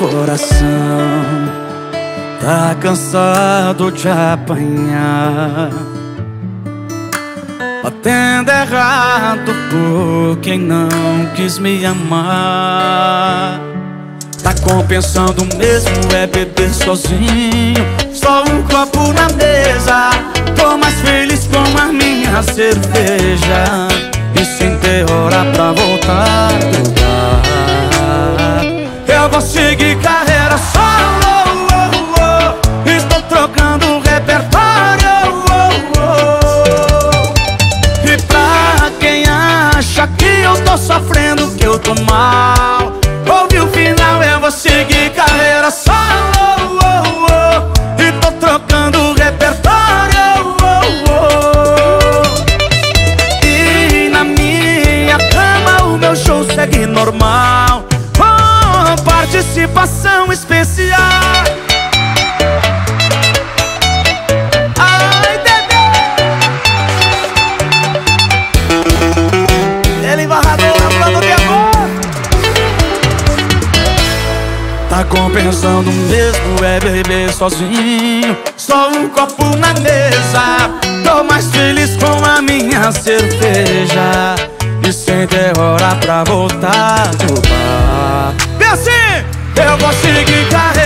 coração tá cansado de apanhar, batendo errado por quem não quis me amar. Tá compensando mesmo é beber sozinho, só um copo na mesa. Tô mais feliz com a minha cerveja e sem ter hora pra voltar pro bar. Eu vou seguir carreira solo, estou trocando repertório. E pra quem acha que eu tô sofrendo, que eu tô mal, ouve o final, eu vou seguir carreira solo, e tô trocando repertório. E na minha cama o meu show segue normal, com participação especial. Ai, bebê, ele embarrador, plano de amor. Tá compensando mesmo é beber sozinho, só um copo na mesa. Tô mais feliz com a minha cerveja e sem ter hora pra voltar do bar. E assim, eu vou seguir carreira